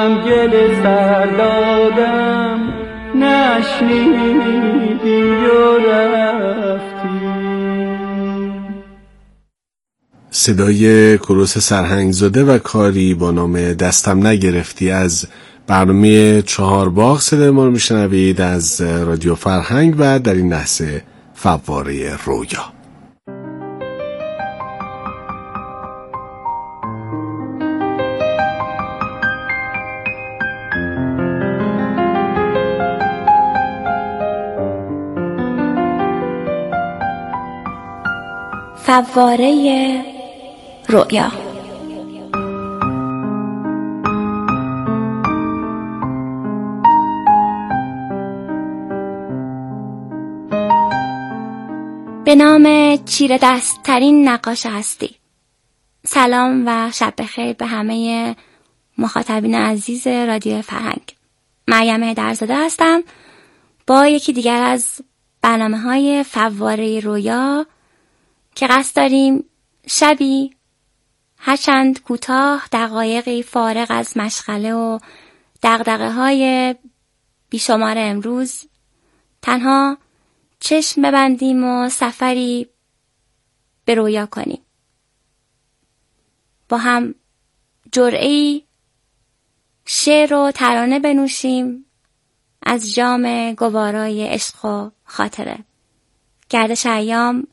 هم گل سر دادم نشنیدی و رفتی. صدای کوروش سرهنگزاده و کاری با نام دستم نگرفتی از برنامه 4 باغ صدای ما رو میشنوید از رادیو فرهنگ و در این لحظه فواره رویا. فواره رویا. به نام چیره دست ترین نقاش هستی. سلام و شب بخیر به همه مخاطبین عزیز رادیو فرهنگ. مریم هیدرزاده هستم با یکی دیگر از برنامه‌های فواره رویا که قصد داریم شبی هرچند کوتاه دقایقی فارغ از مشغله و دغدغه‌های بیشمار امروز تنها چشم ببندیم و سفری به رویا کنیم. با هم جرعه‌ای شعر و ترانه بنوشیم از جام گوارای عشق و خاطره. گردش ایام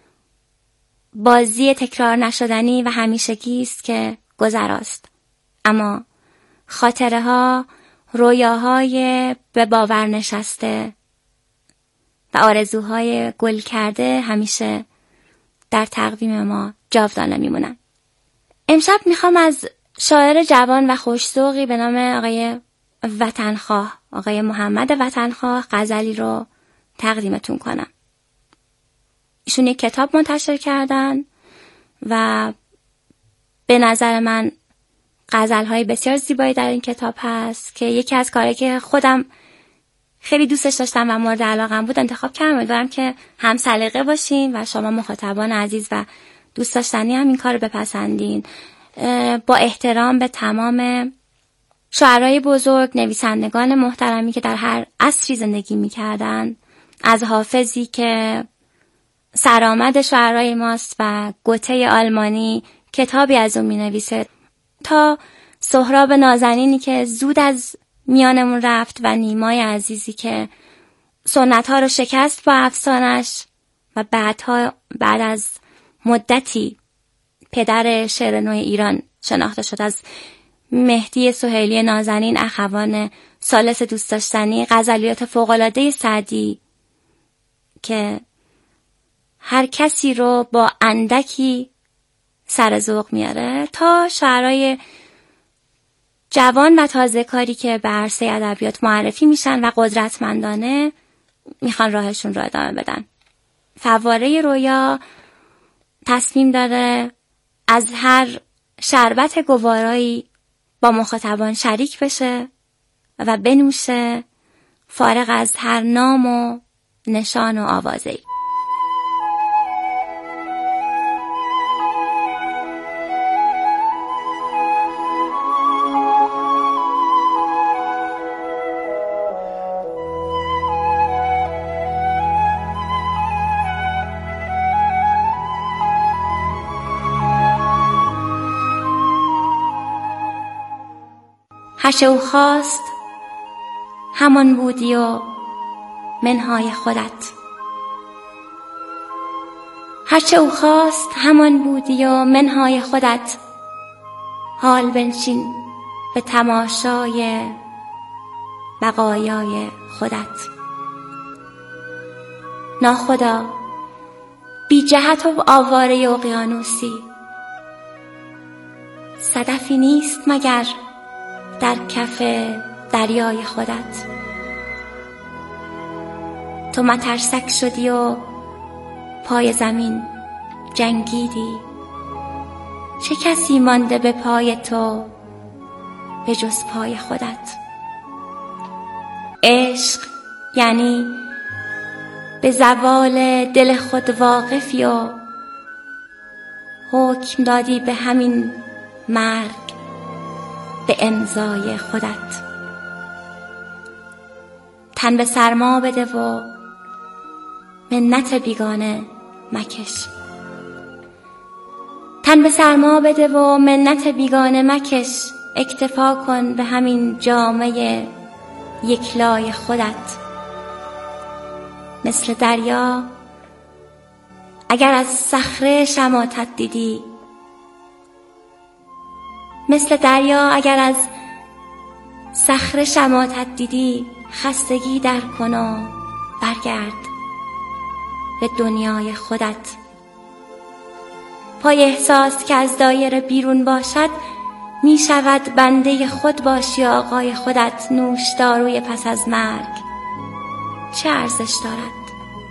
بازی تکرار نشدنی و همیشگی است که گذراست، اما خاطره ها رویاهای به باور نشسته و آرزوهای گل کرده همیشه در تقویم ما جاودانه میمونن. امشب میخوام از شاعر جوان و خوش‌ذوقی به نام آقای وطنخواه، آقای محمد وطنخواه غزلی رو تقدیمتون کنم. ایشون یک کتاب منتشر کردن و به نظر من غزل‌های بسیار زیبایی در این کتاب هست که یکی از کارهایی که خودم خیلی دوستش داشتم و مورد علاقم بود انتخاب کردم. امیدوارم که هم سلیقه باشین و شما مخاطبان عزیز و دوست داشتنی هم این کار رو بپسندین. با احترام به تمام شاعرای بزرگ، نویسندگان محترمی که در هر عصری زندگی می‌کردن، از حافظی که سرآمد شاعرای ماست و گوته آلمانی کتابی از اون می‌نویسه، تا سهراب نازنینی که زود از میانمون رفت و نیمای عزیزی که سنت‌ها رو شکست با افسانش و بعد از مدتی پدر شعر نو ایران شناخته شد. از مهدی سهیلی نازنین، اخوان ثالث دوست داشتنی، غزلیات فوق‌العاده سعدی که هر کسی رو با اندکی سر ذوق میاره، تا شاعرای جوان و تازه کاری که به عرصه ادبیات معرفی میشن و قدرتمندانه میخوان راهشون رو ادامه بدن. فواره رویا تصمیم داره از هر شربت گوارایی با مخاطبان شریک بشه و بنوشه، فارغ از هر نام و نشان و آوازه‌ای. هرچه او خواست همان بودی و منهای خودت. هرچه او خواست همان بودی و منهای خودت. حال بنشین به تماشای بقایای خودت. ناخدا بی جهت و آواره اقیانوسی، صدفی نیست مگر در کف دریای خودت. تو مترسک شدی و پای زمین جنگیدی، چه کسی مانده به پای تو به جز پای خودت. عشق یعنی به زوال دل خود واقفی و حکم دادی به همین مرگ به امضای خودت. تن به سرما بده و منت بیگانه مکش. تن به سرما بده و منت بیگانه مکش. اکتفا کن به همین جامه یکلای خودت. مثل دریا اگر از صخره شماتت دیدی، مثل دریا اگر از صخره شماتت دیدی، خستگی در کن و برگرد به دنیای خودت. پای احساس که از دایره بیرون باشد، می شود بنده خود باشی آقای خودت. نوش داروی پس از مرگ چه ارزش دارد؟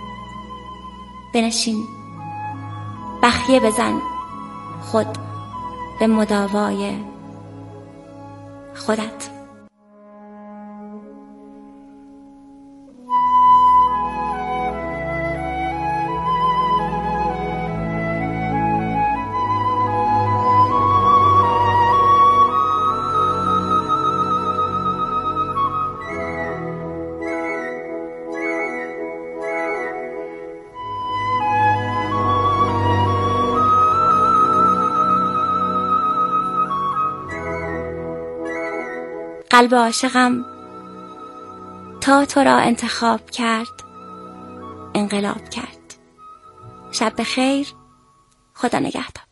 بنشین، بخیه بزن خود به مداوای خودت. قلب عاشقم تا تو را انتخاب کرد، انقلاب کرد. شب بخیر، خدا نگهدار.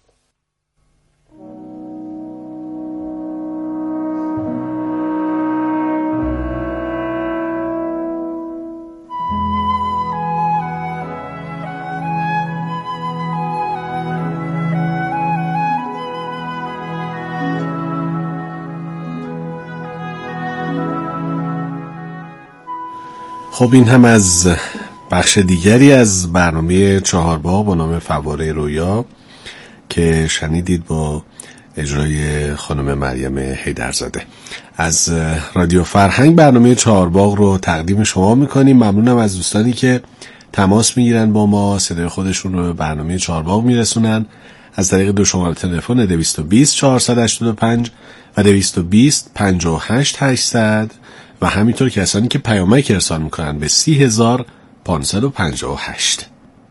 خب این هم از بخش دیگری از برنامه چهارباغ با نام فواره رویا که شنیدید با اجرای خانم مریم حیدرزاده. از رادیو فرهنگ برنامه چهارباغ رو تقدیم شما میکنیم. ممنونم از دوستانی که تماس میگیرن با ما، صدای خودشون رو به برنامه چهارباغ میرسونن از طریق دو شماره تلفن 220 485 و 220 58 800 و همینطور کسانی که پیامک ارسال میکنن به 30558.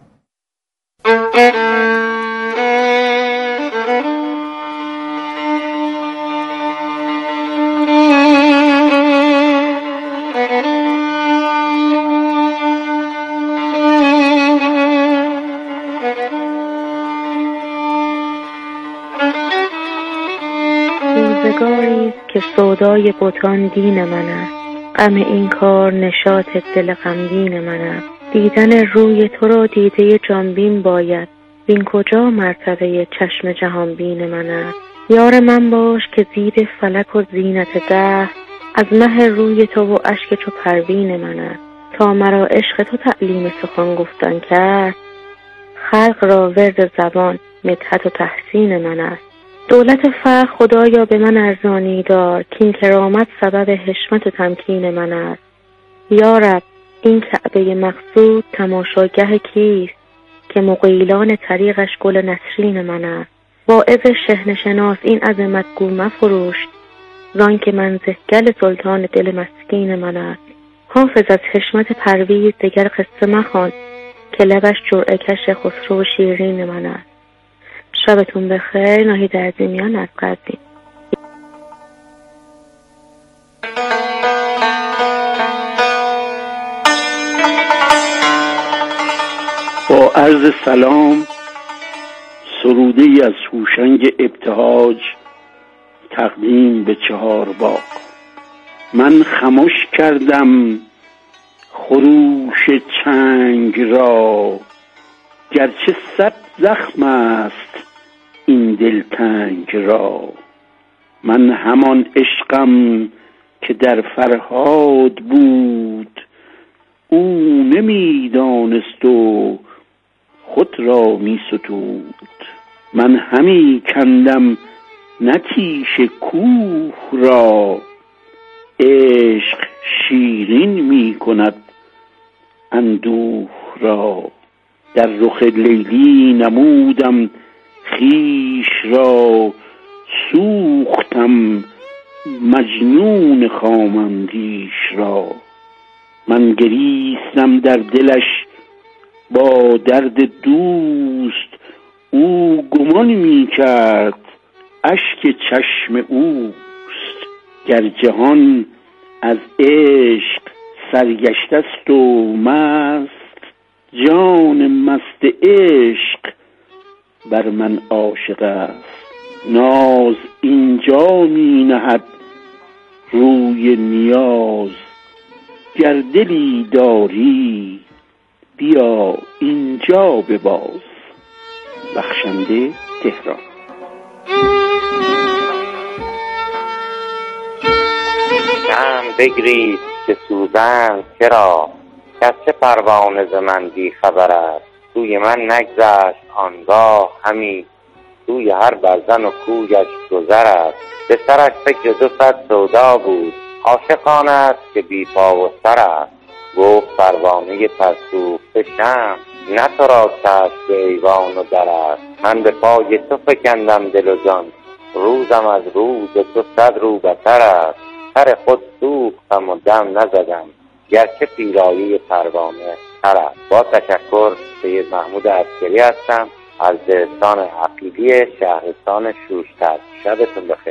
روزگاری که سودای بتان دین من است، غم این کار نشاط دل غمگین من است. دیدن روی تو را دیده جانبین باید، بین کجا مرتبه چشم جهانبین من است. یار من باش که زیر فلک و زینت دهر، از مه روی تو و اشک چو پروین من است. تا مرا عشق تو تعلیم سخن گفتن کرد، خلق را ورد زبان مدحت و تحسین من است. دولت فقر خدایا به من ارزانی دار، که این کرامت سبب حشمت و تمکین من است. یا رب این کعبه مقصود تماشاگه کیست، که مغیلان طریقش گل نسرین من است. واعظ شحنه شناس این عظمت گو مفروش، زان که منزهگل سلطان دل مسکین من است. حافظ از حشمت پرویز دگر قصه مخوان، که لبش جرعه کش خسرو و شیرین من است. شبتون بخیر. ناهید عظیمیان از قزوین. با عرض سلام، سروده‌ای از هوشنگ ابتهاج تقدیم به چهارباغ. من خموش کردم خروش چنگ را، گرچه 100 زخم است این دلتنگ را. من همان عشقم که در فرهاد بود، او نمیدانست و خود را می ستود. من همی کندم نتیش کوه را، عشق شیرین می کند اندوه را. در رخ لیلی نمودم خویش را، سوختم مجنون خامندیش را. من گریستم در دلش با درد دوست، او گمان می کرد اشک چشم اوست. گر جهان از عشق سرگشته است و مست، جان مست عشق بر من عاشق است. ناز اینجا می نهد روی نیاز، گر دلی داری بیا اینجا بباز. بخشنده تهران. شمع بگریست که سوزند چرا، کس چه پروانه ز من بی خبر است. سوی من نگذشت آنگاه همی، سوی هر برزن و کویش گذر است. به سرش فکر 200 سودا بود، عاشق آن است که بی پا و سر است. گفت پروانه فرسوخته شمع، نه تو را چشم به ایوان و در است. من به پای تو فکندم دل و جان، روزم از روز تو 100 رو بتر است. سر خود سوختم و دم نزدم، گرچه پیرایه پروانه تر است. با تشکر، سید محمود عسکری هستم از دهستان عقیلی شهرستان شوشتر. شبتون بخیر.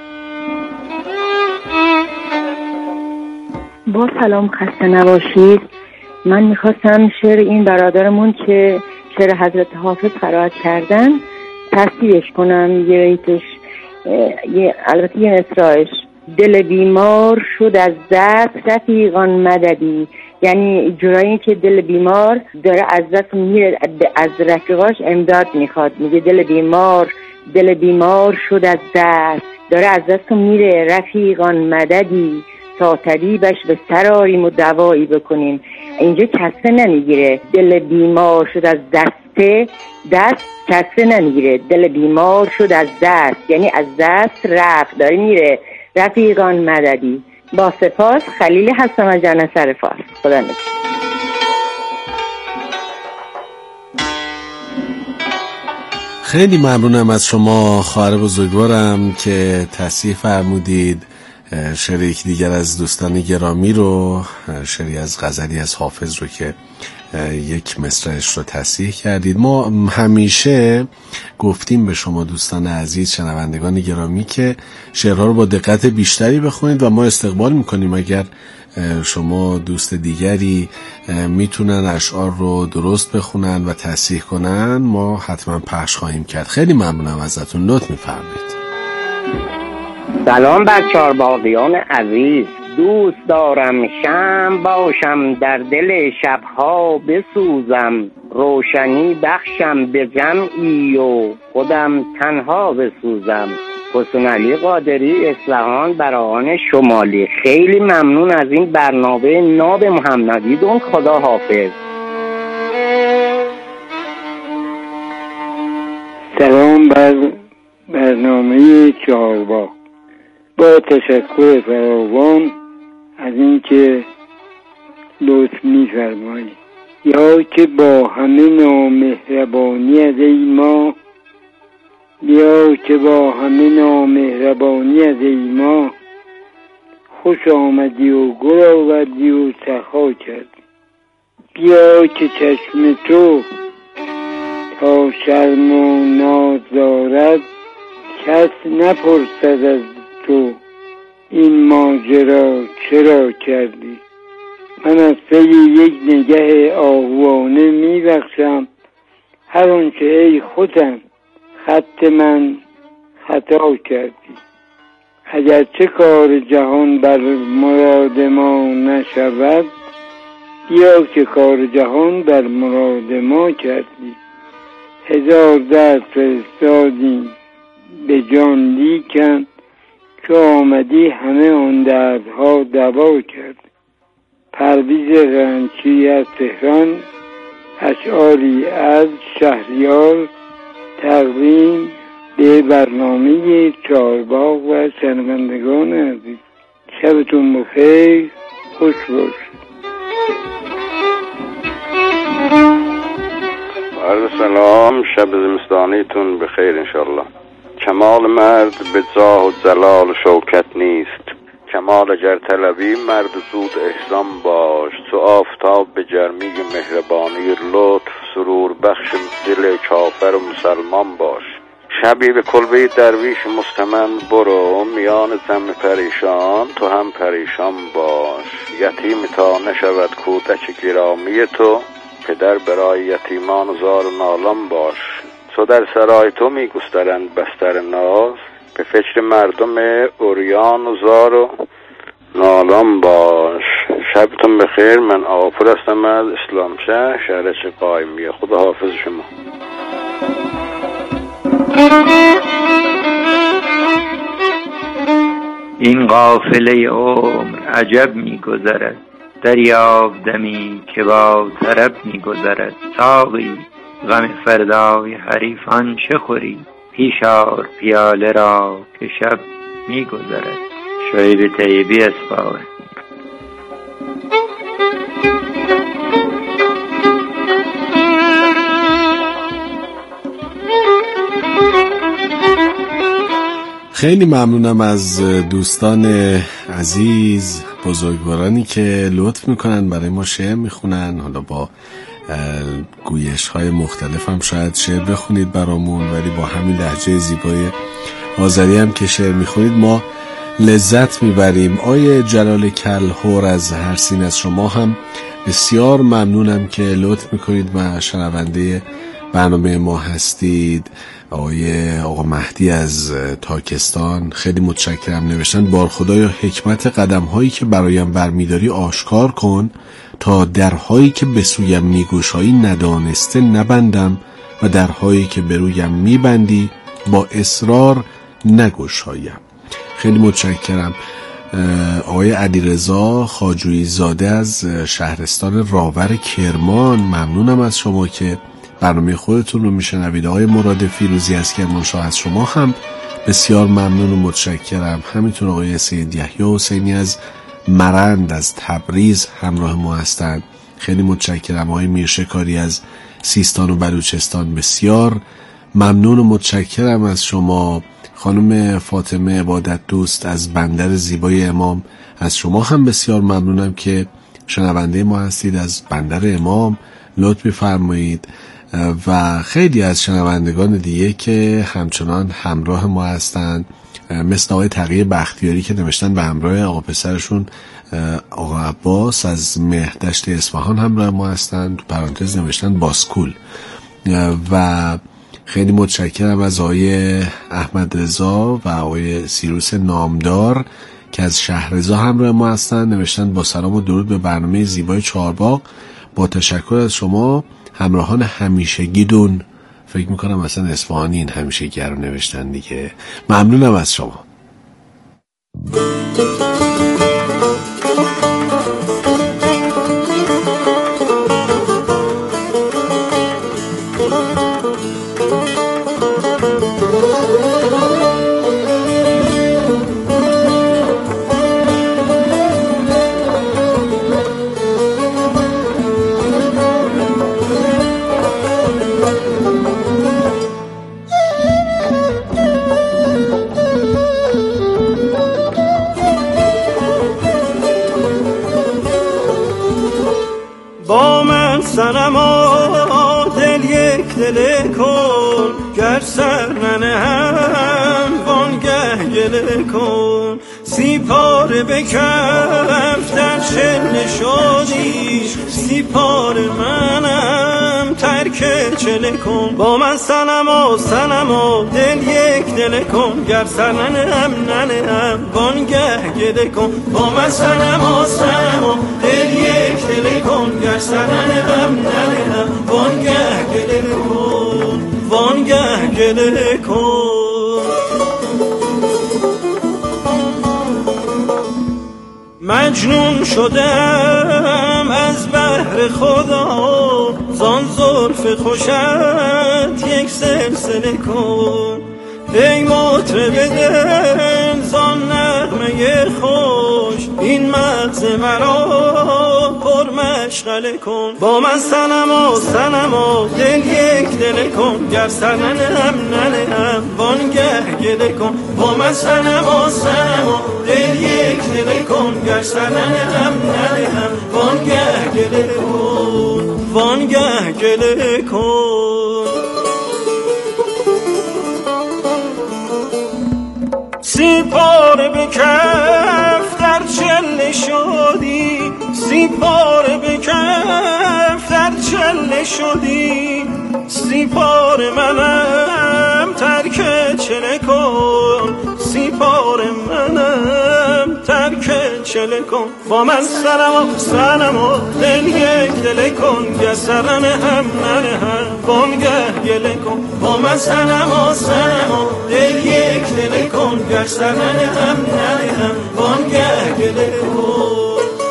با سلام، خسته نباشید. من میخواستم شعر این برادرمون که شعر حضرت حافظ قرائت کردن تصحیحش کنم. یه بیتش، البته یه مصرعش: دل بیمار شد از دست رفیقان مددی. یعنی جورایی که دل بیمار داره از دست میره، از رفیقاش امداد میخواد. میگه دل بیمار شد از دست، داره از دست میره، رفیقان مددی. تا طبیبش به سر آریم و دوایی بکنیم. اینجا کسه نمیگیره. دل بیمار شد از دست کسه نمیگیره. دل بیمار شد از دست، یعنی از دست رفت، داره میره، رفیقان مددی. با سپاس، خلیل هستم از جنسر فارس. خدا نگهدار. خیلی ممنونم از شما خواهر بزرگوارم که تصحیح فرمودید شعر یک دیگر از دوستان گرامی رو، شعری از غزلی از حافظ رو که یک مصرعش رو تصحیح کردید. ما همیشه گفتیم به شما دوستان عزیز، شنوندگان گرامی، که شعرها رو با دقت بیشتری بخونید و ما استقبال میکنیم اگر شما دوست دیگری میتونن اشعار رو درست بخونن و تصحیح کنن، ما حتما پخش خواهیم کرد. خیلی ممنونم ازتون. لطف میفرمایید. سلام بر چارباغیان عزیز. دوست دارم شمع باشم در دل شبها بسوزم، روشنی بخشم به جمعی و خودم تنها بسوزم. حسین علی قادری، اصفهان، براهان شمالی. خیلی ممنون از این برنامه ناب محمدی دون. خدا حافظ. سلام بر برنامه چهارباغ. با تشکر فراوان از اینکه لطف می‌فرمایید. یا که با همه نامهربانی از ای ما، بیا که با همه نامهربانی از ای ما، خوش آمدی و گل آوردی و سخا کردی. بیا که چشم تو تا شرم و ناز دارد، کس نپرسد از تو این ماجرا چرا کردی. من از پی یک نگه آهوانه میبخشم هر آنچه ای خودم خط من خطا کردی. اگرچه کار جهان بر مراد ما نشود، بیا که کار جهان بر مراد ما کردی. 1000 درد فرستادیم به جان، لیکن چو آمدی همه آن دردها دوا کرد. پرویز رنچی از تهران. اشعاری از شهریار تقدیم به برنامه چهارباغ و شنوندگان عزیز. شبتون بخیر، خوش باشید. عرض سلام، شب زمستانیتون بخیر انشالله. کمال مرد به جاه و جلال و شوکت نیست. کمال اگر طلبی مرد زود احرام باش. تو آفتاب به گرمی مهربانی لطف، سرور بخش دل کافر و مسلمان باش. شبی به کلبه درویش مستمن برو، میان ضم پریشان تو هم پریشان باش. یتیم تا نشود کودک گرامی تو، پدر برای یتیمان زار و نالان باش. تو در سرای تو میگسترند بستر ناز، به فکر مردم عریان و زار و نالان باش. شبتون بخیر. من آقاپور هستم از اسلامشهر، شهر قائمیه. خدا حافظ شما. این قافله عمر عجب می‌گذرد، دریاب دمی که با طرب می‌گذرد. ساقی غم فردای حریفان چه خوری، پیش آر پیاله را که شب می‌گذرد. شعیب طیبی اصفهانی. خیلی ممنونم از دوستان عزیز، بزرگوارانی که لطف میکنن برای ما شعر میخونن. حالا با گویش های مختلف هم شاید شعر بخونید برامون، ولی با همین لهجه زیبای آذری هم که شعر میخونید ما لذت میبریم. آیه جلال کلهور از هرسین، از شما هم بسیار ممنونم که لطف میکنید و شنونده برنامه ما هستید. آقا مهدی از تاکستان خیلی متشکرم. نوشتن بار خدایا حکمت قدم هایی که برایم برمیداری آشکار کن، تا درهایی که به سویم میگشایی ندانسته نبندم و درهایی که به رویم میبندی با اصرار نگشایم. خیلی متشکرم. آقای علیرضا خواجویی زاده از شهرستان راور کرمان، ممنونم از شما که برنامه خودتون رو میشنوید. آقای مراد فیروزی از کرمانشاه، از شما هم بسیار ممنون و متشکرم. همینطور آقای سید یحیی حسینی از مرند از تبریز همراه ما هستند، خیلی متشکرم. آقای میرشکاری از سیستان و بلوچستان، بسیار ممنون و متشکرم از شما. خانم فاطمه عبادت دوست از بندر زیبای امام، از شما هم بسیار ممنونم که شنونده ما هستید از بندر امام، لطف بفرمایید. و خیلی از شنوندگان دیگه که همچنان همراه ما هستند، مثل آقای تقی بختیاری که نوشتن به همراه آقا پسرشون آقا عباس از مهدشت اصفهان همراه ما هستند، تو پرانتز نوشتن باسکول. و خیلی متشکرم از آقای احمد رضا و آقای سیروس نامدار که از شهرزا همراه ما هستند، نوشتن با سلام و درود به برنامه زیبای چهارباغ، با تشکر از شما همراهان همیشگیدون. فکر میکنم اصلا اصفهانی این همیشگی رو نوشتن دیگه. ممنونم از شما. صنما دل یک دل کن، گر سر ننهم وانگه گله کن. سی پاره بکف در چله شدی، سی پاره منم ترک چله کن. با من صنما صنما دل یک دل کن، گر سر ننهم وانگه گله کن. با من صنما صنما دل یک دل کن، گر سر ننهم وانگه گله کن، وانگه گله کن. مجنون شدم از بحر خدا، زان زلف خوشت یک سلسله کن. ای مطرب دل زان نغمه خوش، این مغز مرا پرمشغله مشغله کن با من صنما دل یک دل کن گر سر ننهم وانگه گله کن با من صنما دل یک دل کن گر سر ننهم وانگه گله کن وانگه گله کن سی پاره به کف در چله شدی سی پاره به کف در چله شدی سی پاره منم ترک چله کن سی پاره منم ترک چله کن با من صنما دل یک دل کن گسرن هم وانگه گله کن با من صنما دل یک دل کن گسرن هم وانگه گله کن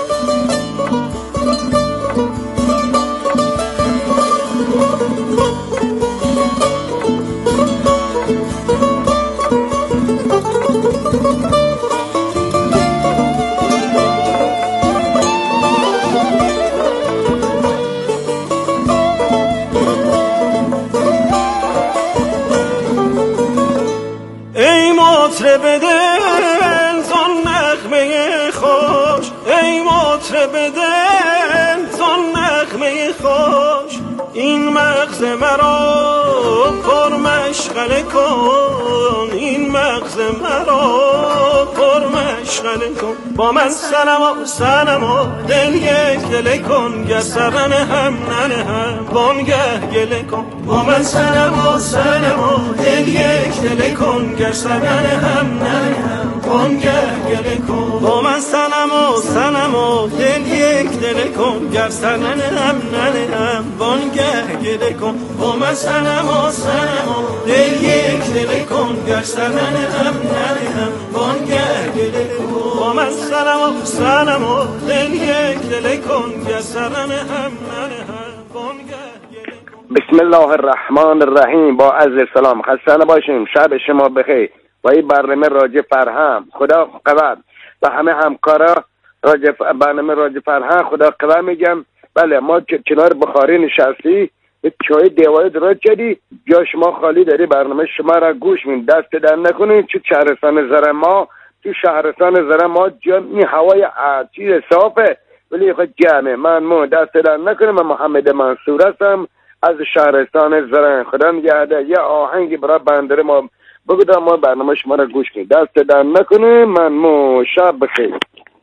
مطرب دل زن نغمه خوش ای مطرب دل زن نغمه خوش این مغز مرا پر مشغله کن این مغز مرا پر مشغله کن با من صنما دل یک دل کن گسرن هم وانگه گله کن با من صنما دل یک دل کن گسرن هم وانگه گله کن با من صنما دل یک دل کن گسرن هم وانگه گله کن با من صنما دل یک دل کن گسرن هم وانگه گله کن با من صنما دل یک دل کن گسرن هم وانگه گله کن بسم الله الرحمن الرحیم. با عرض سلام خسته نباشیم. شب شما بخیر. و این برنامه راجع فرهنگ خدا قوت و همه همکارا راجع برنامه راجع فرهنگ خدا قوت میگم. بله ما کنار بخاری نشستی چای دیواری درست کردی جا شما خالی داری برنامه شما را گوش میدین دست در نکنید. تو شهرستان زر ما تو شهرستان زر ما این هوای چیز صافه ولی خود جمعه من دست در نکنید. من محمد منصور هستم از شهرستان زرن. خدا نگهدار. یه آهنگی برای بندر ما بگو ما برنامه شما را گوش کنید دست در نکنید. من شب بخیر.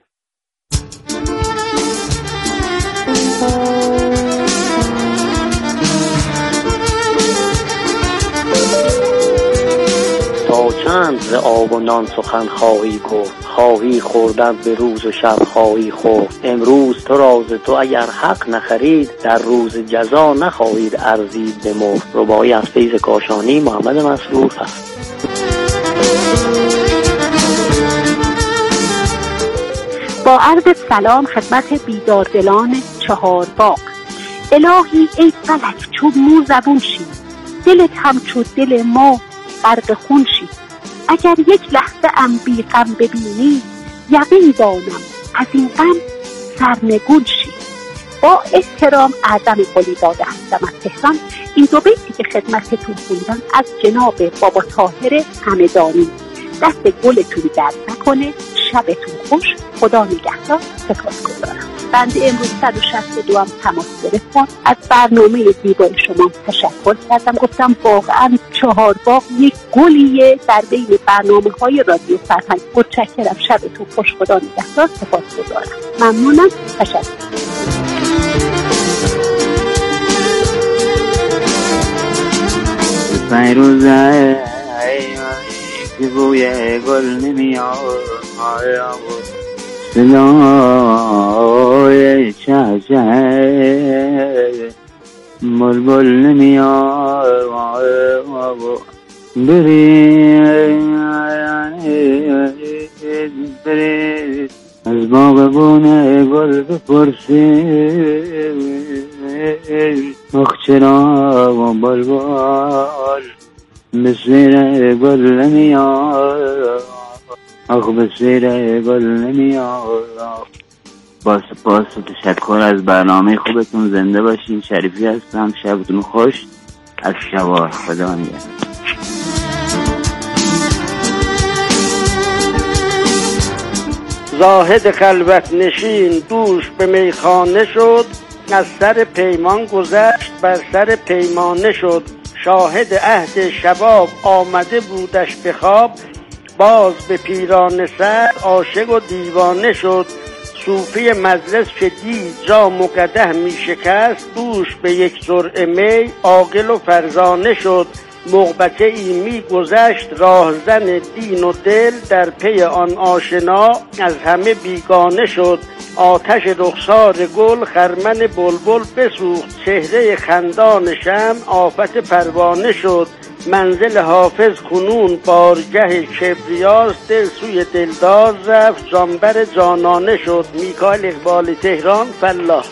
تا چند ز آب و نان سخن خواهی گفت خواهی خوردن به روز و شب خواهی خورد امروز تو راز تو اگر حق نخرید در روز جزا نخواهید ارزید به مفت. رباعی از فیض کاشانی محمد مسرور هست. با عرض سلام خدمت بیداردلان چهارباغ. الهی ای فلک چون مو زبون شی دلت همچون دل ما غرق خون شی. اگر یک لحظه ام بی غم ببینی یقین دانم از این غم سرنگون شی. با احترام اعظم قلی داده هستم از تهران. این دو بیتی که خدمتتون خوندم از جناب بابا طاهر همدانی. دست گلتون درد نکنه. شبتون خوش. خدا نگهدار. سپاسگزارم. بنده امروز 162 هم تماس گرفتم. از برنامه زیبای شما تشکر کردم. گفتم واقعا چهارباغ یک گلیه در بین برنامه‌های رادیو فرهنگ. متشکرم. شبتون خوش. خدا نگهدار. سپاسگزارم. ممنونم. تشکر. فیروزه که بوی گل نمیاد صدای چهچه بلبل نمیاد برید از باغبون گل بپرسید آخ چرا بلبل به سیر گل نمیاد آخ به سیر گل نمیاد با سپاس و تشکر از برنامه خوبتون. زنده باشین. شریفی هستم. شبتون خوش. از شوار. خدا نگهدار. زاهد خلوت نشین دوش به میخانه شد، از سر پیمان گذشت بر سر پیمانه شد. شاهد عهد شباب آمده بودش به خواب، باز به پیرانه سر عاشق و دیوانه شد. صوفی مجلس که دید جام و قدح می شکست، دوش به یک جرعه می عاقل و فرزانه شد. مغبطه ای می گذشت راهزن دین و دل، در پی آن آشنا از همه بیگانه شد. آتش رخسار گل خرمن بلبل بسوخت، چهره خندان شمع آفت پروانه شد. منزل حافظ کنون بارگه کبریاست، دل سوی دلدار رفت جانبر جانانه شد. میکائیل اقبال تهران فلاح.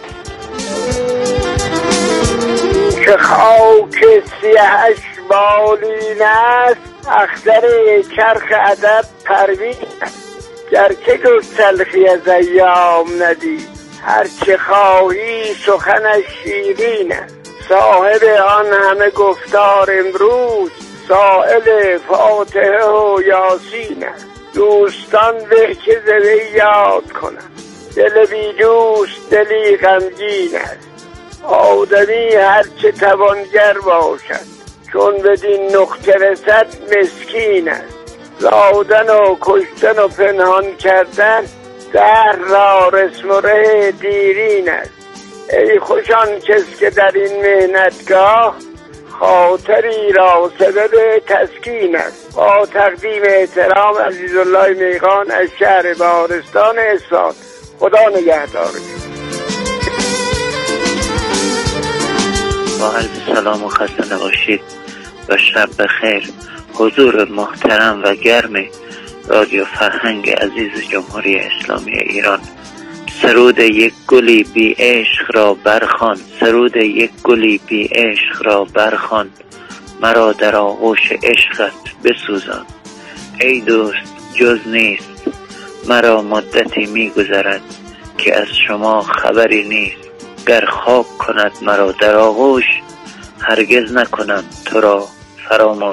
که خاک سیهش بالین است، اختر چرخ ادب پروین است. گرچه جز تلخی از ایام ندید، هرچه خواهی سخنش شیرین است. صاحب آن همه گفتار امروز، سائل فاتحه و یاسین است. دوستان به که زوی یاد کنم، دل بی دوست دلی غمگین است. آدمی هرچه توانگر باشد، چون بدین نقطه رسد مسکین است. زادن و کشتن و پنهان کردن، دهر را رسم و ره دیرین است. ای خوشان کس که در این مهنتگاه، خاطری را سبب تسکین است. با تقدیم احترام عزیزالله میغان از شهر بهارستان اصفهان. خدا نگهدارتون. با عرض سلام و خسته نباشید و شب بخیر. حضور محترم و گرم رادیو فرهنگ عزیز جمهوری اسلامی ایران، سرود یک گلی بی عشق را برخوان، سرود یک گلی بی عشق را برخوان، مرا در آغوش عشقت بسوزان. ای دوست جز نیست، مرا مدتی می گذرد که از شما خبری نیست. گر خاک کند مرا در آغوش، هرگز نکنم تو را فراموش.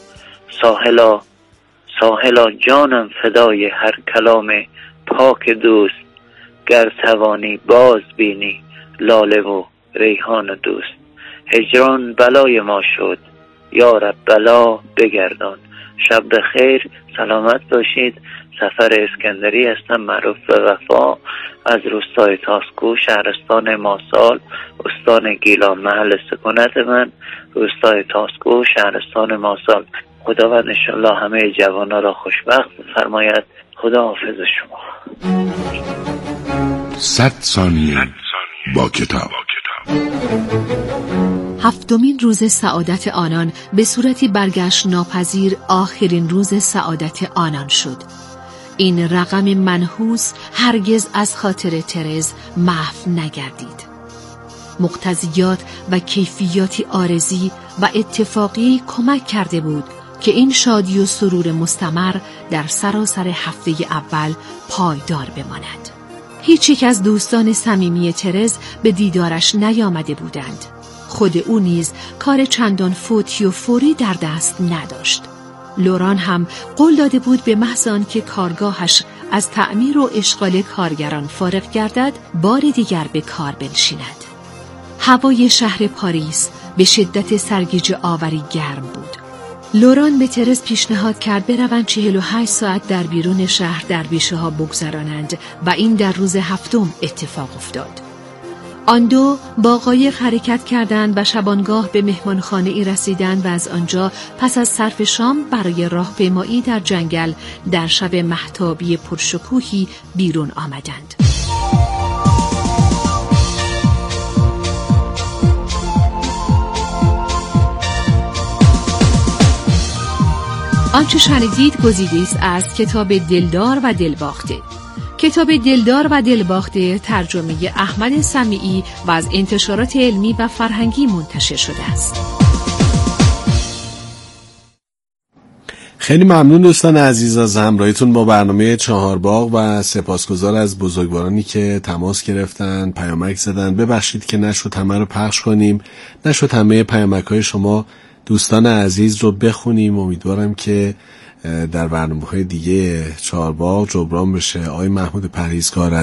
ساحلا جانم فدای هر کلام پاک دوست، گر توانی باز بینی لاله و ریحان دوست. هجران بلای ما شد، یا رب بلا بگردان. شب بخیر، سلامت باشید. سفر اسکندری هستم، معروف به وفا، از روستای تاسکو، شهرستان ماسال، استان گیلان. محل سکونت من روستای تاسکو، شهرستان ماسال. خداوند انشالله همه جوانا را خوشبخت فرماید. خدا حافظ شما. 100 ثانیه با کتاب. هفتمین روز سعادت آنان به صورتی برگشت ناپذیر آخرین روز سعادت آنان شد. این رقم منحوس هرگز از خاطر ترز محو نگردید. مقتضیات و کیفیاتی عارضی و اتفاقی کمک کرده بود که این شادی و سرور مستمر در سراسر هفته اول پایدار بماند. هیچ یک از دوستان صمیمی ترز به دیدارش نیامده بودند. خود او نیز کار چندان فوتی و فوری در دست نداشت. لوران هم قول داده بود به محض آنکه کارگاهش از تعمیر و اشغال کارگران فارغ گردد، بار دیگر به کار بنشیند. هوای شهر پاریس به شدت سرگیجه آوری گرم بود. لوران به ترز پیشنهاد کرد بروند 48 ساعت در بیرون شهر در بیشه ها بگذرانند و این در روز هفتم اتفاق افتاد. آن دو با قایق حرکت کردند و شبانگاه به مهمانخانه ای رسیدند و از آنجا پس از صرف شام برای راهپیمایی در جنگل در شب مهتابی پرشکوهی بیرون آمدند. آنچه شنیدید گزیده است از کتاب دلدار و دلباخته. کتاب دلدار و دلباخته ترجمه احمد سمیعی و از انتشارات علمی و فرهنگی منتشر شده است. خیلی ممنون دوستان عزیز از همراهیتون با برنامه چهارباغ و سپاسگزار از بزرگوارانی که تماس گرفتن، پیامک زدن. ببخشید که نشد همه رو پخش کنیم، نشد همه پیامک‌های شما دوستان عزیز رو بخونیم. امیدوارم که در برنامه‌های دیگه چهارباغ جبران بشه. آقای محمود پرهیزکار